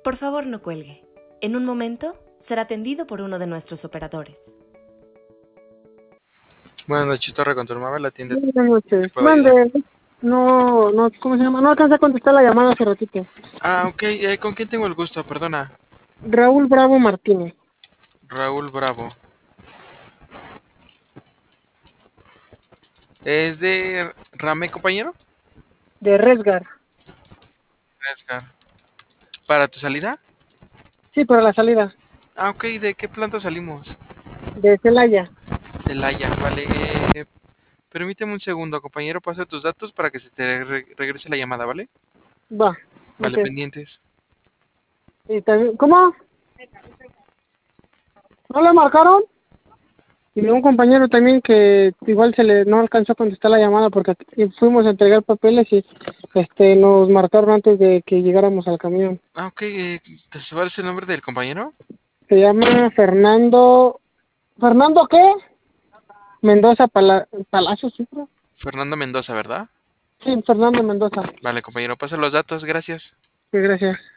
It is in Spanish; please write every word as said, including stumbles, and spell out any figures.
Por favor, no cuelgue. En un momento será atendido por uno de nuestros operadores. Buenas noches, Torre Conturmaba, la tienda. Buenas ¿Te noches. puedo ayudar? Mande, no, no, ¿cómo se llama? No alcancé a contestar la llamada hace ratito. Ah, ok, eh, ¿con quién tengo el gusto? Perdona. Raúl Bravo Martínez, Raúl Bravo. ¿Es de Rame, compañero? de Resgar. Edgar. ¿Para tu salida? Sí, para la salida, Ah, ok, ¿de qué planta salimos? de Celaya. De Laia, vale. Eh, permíteme un segundo, compañero, pasa tus datos para que se te re- regrese la llamada, ¿vale? Va, Vale, ok. pendientes. Y también, ¿cómo? ¿No le marcaron? Y un compañero también que igual se le no alcanzó a contestar la llamada porque fuimos a entregar papeles y este nos marcaron antes de que llegáramos al camión. Ah, ok, eh, ¿te sabes el nombre del compañero? Se llama Fernando. ¿Fernando qué? Mendoza Pala, Palacio, sí, creo. Fernando Mendoza, ¿verdad? Sí, Fernando Mendoza. Vale, compañero, pasa los datos, gracias. Sí, gracias.